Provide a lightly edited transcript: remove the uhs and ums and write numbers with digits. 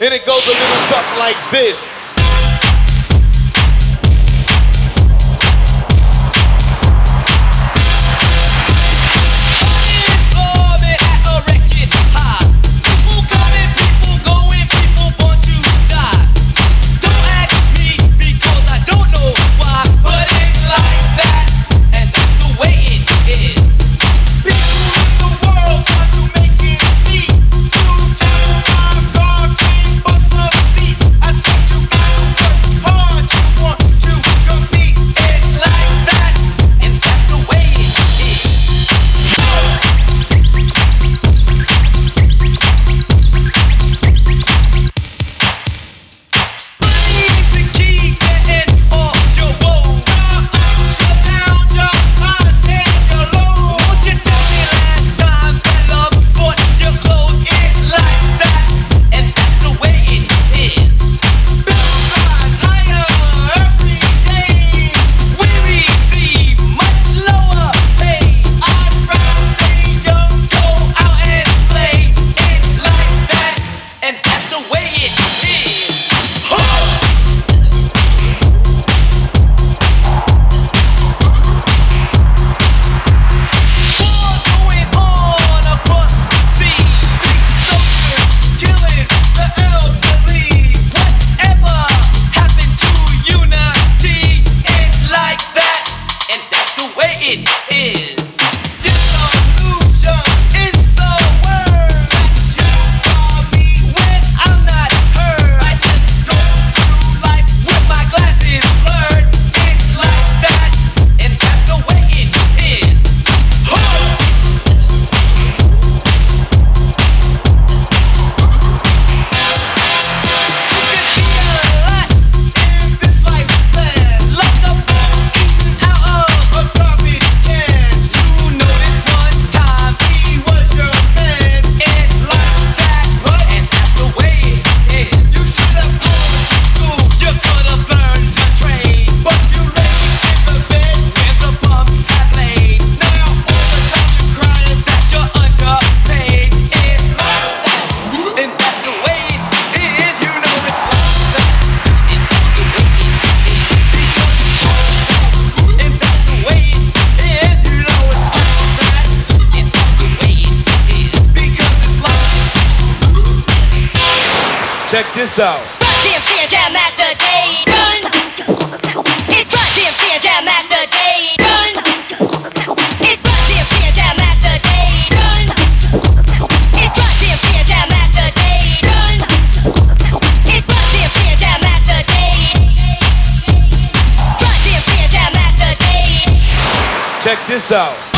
And it goes a little something like this. Check this out. DMC and Jam Master Jay. It's DMC and Jam Master Jay. It's DMC and Jam Master Jay. It's DMC and Jam Master Jay. It's DMC and Jam Master Jay. DMC and Jam Master Jay. Check this out.